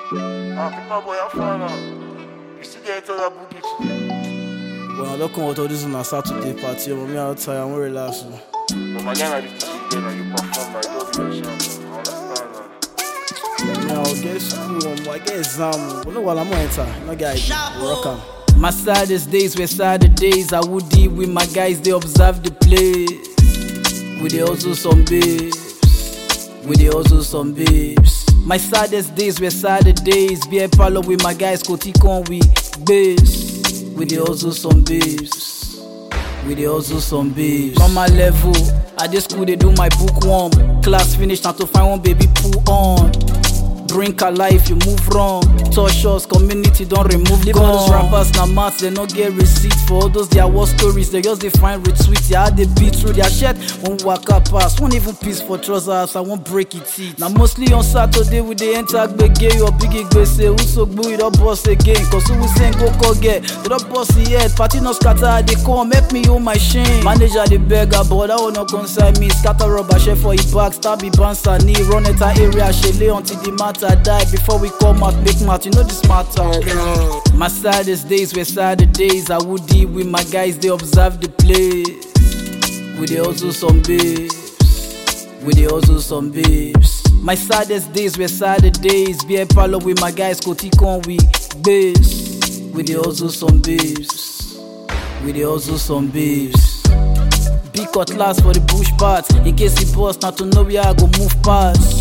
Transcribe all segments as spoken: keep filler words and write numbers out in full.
Ah, pick my boy, I'm fine now. You still get into that boogie today? Well, I don't come out of this on a Saturday party, but me outside, I'm relaxed. But my guy, I need to see again and you perform, like, don't be yourself. I understand that. Yeah, I'll get school, um, I get exam. But no, while I'm enter, no guy, rock am. My saddest days were sadder days. I would deal with my guys, they observe the place. With the also some babes. With the also some babes. My saddest days were sadder days. Be a parlor with my guys, Kotikon we babes. With the also some babes. With the also some babes. On my level, at this school they do my bookworm. Class finished, now to find one baby pull on. Drink a life, you move wrong. Touch us, community don't remove Leave all those rappers na maths, they no get receipts. For all those their war stories, they just define retweets. Yeah, they beat through their shit. One waka pass, one even piece for trousers, I won't break it teeth. Now mostly on Saturday we dey enter gbege or big gbese. Who so gboo it up boss again? Cause who we saying go call get? They don't boss yet, party no scatter, they come help me hold my shame. Manager the beggar, but that will not concern me. Scatter rubber share for his back, stab the bouncer knee. Run at her area, she lay until the matter die. Before we come out, make math, you know this matter. My saddest days were sadder days. I would deal with my guys, they observe the place. With the also some babes. With the also some babes. My saddest days were sadder days. Be a parlor with my guys, Kotikon we babes. With the also some babes. With the also some babes. Big cutlass for the bush parts. In case he bust, not to know where I go move past.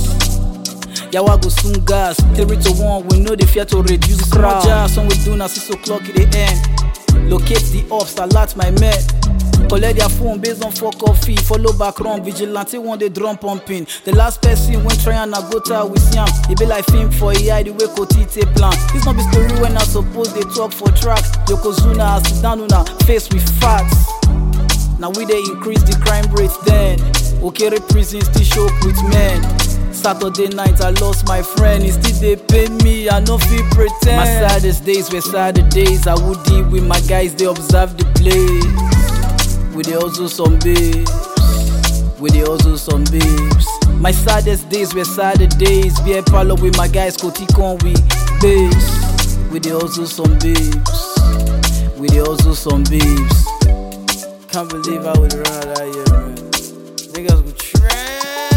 Yawa go soon gas, three to one, we know the fear to reduce crowd. Jazz, when we do now six o'clock in the end. Locate the ops, alert my men. Collect their phone based on fuck coffee. Follow back wrong, vigilante one day drum pumping. The last person when trying to go to with Siam. It be like film for A I, the way Kotite plan. This not be story when I suppose they talk for track. Yokozuna, sit down on face with facts. Now we they increase the crime rate then. Okere prison still show up with men. Saturday night I lost my friend, he still they pay me, I no fit pretend. My saddest days were sadder days. I would deal with my guys, they observe the place. With the also some babes. With the also some babes. My saddest days were sadder days. Be a parlor with my guys, Kotikon we babes. With the also some babes. With the also some babes. Can't believe I would run out that year, man. Niggas would trend.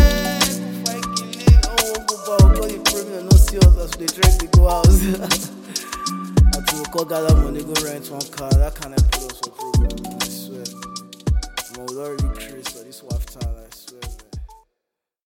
No see us as they try to go out. Until we call gather money, go rent one car. That kind of put us for problem. I swear. I'm already crazy for this wife time, I swear.